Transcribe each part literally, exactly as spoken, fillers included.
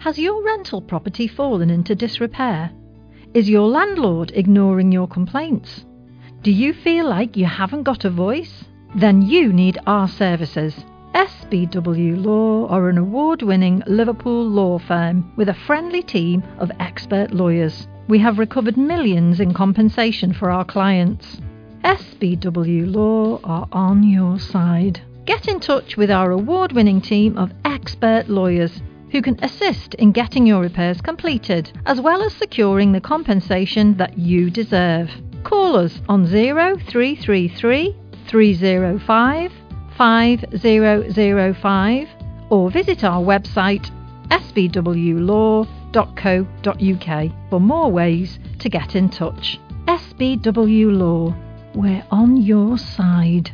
Has your rental property fallen into disrepair? Is your landlord ignoring your complaints? Do you feel like you haven't got a voice? Then you need our services. S B W Law are an award-winning Liverpool law firm with a friendly team of expert lawyers. We have recovered millions in compensation for our clients. S B W Law are on your side. Get in touch with our award-winning team of expert lawyers who can assist in getting your repairs completed, as well as securing the compensation that you deserve. Call us on zero three three three, three zero five, five zero zero five or visit our website s b w law dot co dot u k for more ways to get in touch. S B W Law, we're on your side.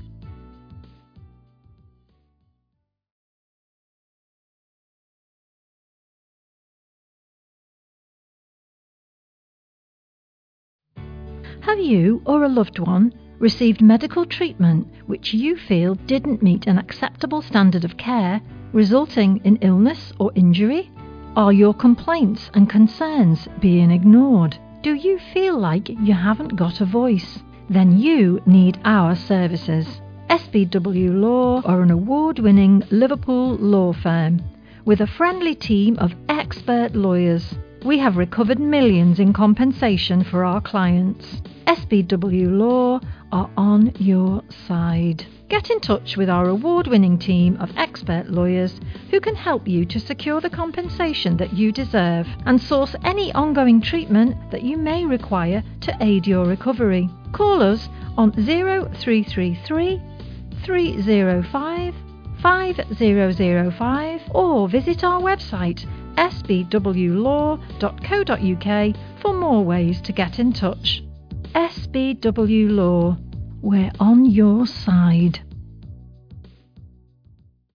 Have you or a loved one received medical treatment which you feel didn't meet an acceptable standard of care, resulting in illness or injury? Are your complaints and concerns being ignored? Do you feel like you haven't got a voice? Then you need our services. S B W Law are an award-winning Liverpool law firm with a friendly team of expert lawyers. We have recovered millions in compensation for our clients. S B W Law are on your side. Get in touch with our award-winning team of expert lawyers who can help you to secure the compensation that you deserve and source any ongoing treatment that you may require to aid your recovery. Call us on zero three three three, three zero five, five zero zero five or visit our website s b w law dot co dot u k for more ways to get in touch. S B W Law, we're on your side.